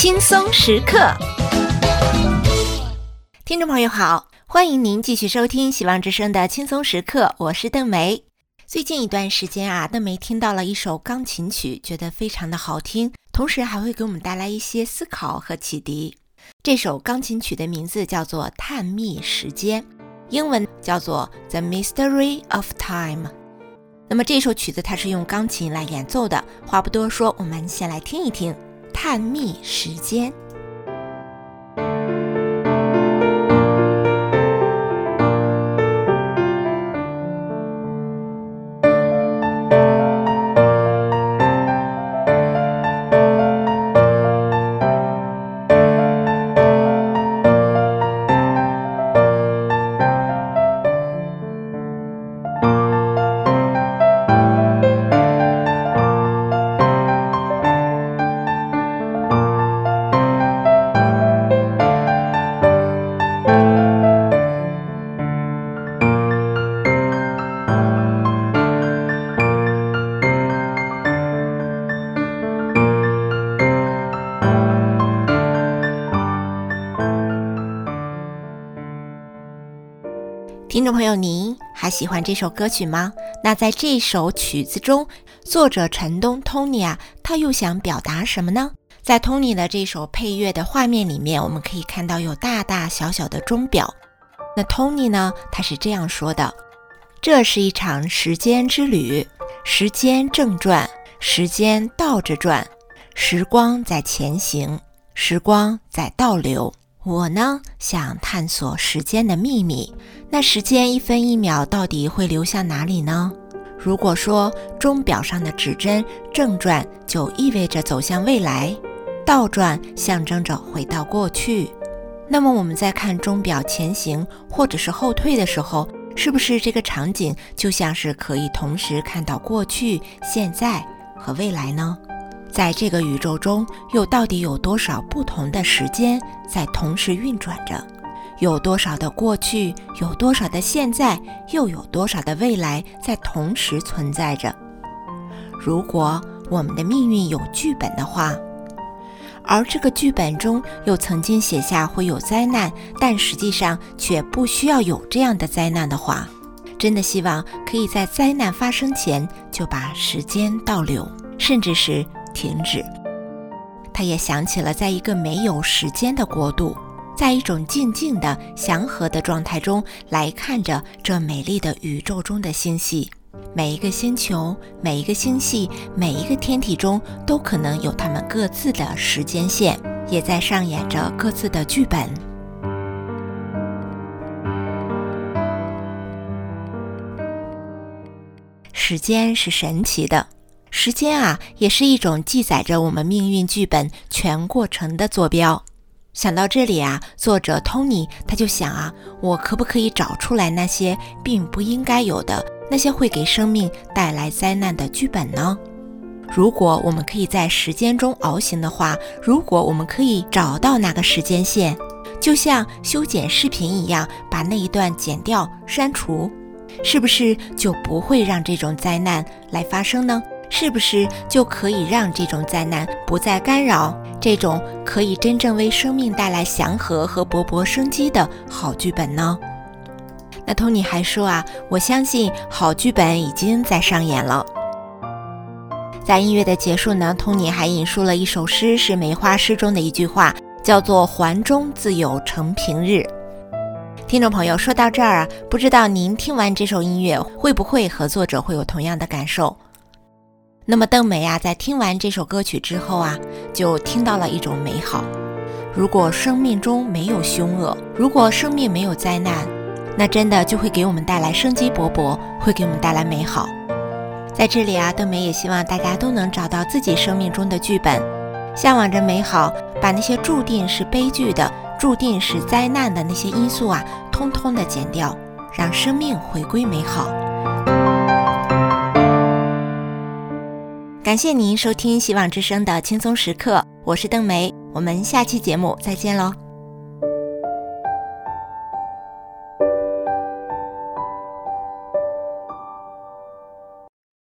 轻松时刻。听众朋友好，欢迎您继续收听希望之声的轻松时刻，我是邓梅。最近一段时间啊，邓梅听到了一首钢琴曲，觉得非常的好听，同时还会给我们带来一些思考和启迪。这首钢琴曲的名字叫做《探秘时间》，英文叫做 The Mystery of Time。 那么这首曲子它是用钢琴来演奏的，话不多说，我们先来听一听《探秘时间》。听众朋友，您还喜欢这首歌曲吗？那在这首曲子中，作者陈东 Tony 啊，他又想表达什么呢？在 Tony 的这首配乐的画面里面，我们可以看到有大大小小的钟表。那 Tony 呢，他是这样说的：这是一场时间之旅，时间正转，时间倒着转，时光在前行，时光在倒流。我呢，想探索时间的秘密。那时间一分一秒到底会流向哪里呢？如果说钟表上的指针正转就意味着走向未来，倒转象征着回到过去，那么我们在看钟表前行或者是后退的时候，是不是这个场景就像是可以同时看到过去、现在和未来呢？在这个宇宙中，又到底有多少不同的时间在同时运转着？有多少的过去，有多少的现在，又有多少的未来在同时存在着？如果我们的命运有剧本的话，而这个剧本中又曾经写下会有灾难，但实际上却不需要有这样的灾难的话，真的希望可以在灾难发生前就把时间倒流，甚至是停止。他也想起了在一个没有时间的国度，在一种静静的祥和的状态中来看着这美丽的宇宙中的星系，每一个星球，每一个星系，每一个天体中都可能有他们各自的时间线，也在上演着各自的剧本。时间是神奇的，时间啊，也是一种记载着我们命运剧本全过程的坐标。想到这里啊，作者 Tony 他就想啊，我可不可以找出来那些并不应该有的，那些会给生命带来灾难的剧本呢？如果我们可以在时间中翱行的话，如果我们可以找到那个时间线，就像修剪视频一样，把那一段剪掉删除，是不是就不会让这种灾难来发生呢？是不是就可以让这种灾难不再干扰这种可以真正为生命带来祥和和勃勃生机的好剧本呢？那 Tony 还说啊，我相信好剧本已经在上演了。在音乐的结束呢， Tony 还引述了一首诗，是梅花诗中的一句话，叫做环中自有成平日。听众朋友，说到这儿啊，不知道您听完这首音乐会不会和作者会有同样的感受？那么邓梅啊，在听完这首歌曲之后啊，就听到了一种美好。如果生命中没有凶恶，如果生命没有灾难，那真的就会给我们带来生机勃勃，会给我们带来美好。在这里啊，邓梅也希望大家都能找到自己生命中的剧本，向往着美好，把那些注定是悲剧的、注定是灾难的那些因素啊，通通的剪掉，让生命回归美好。感谢您收听希望之声的轻松时刻，我是邓梅，我们下期节目再见喽。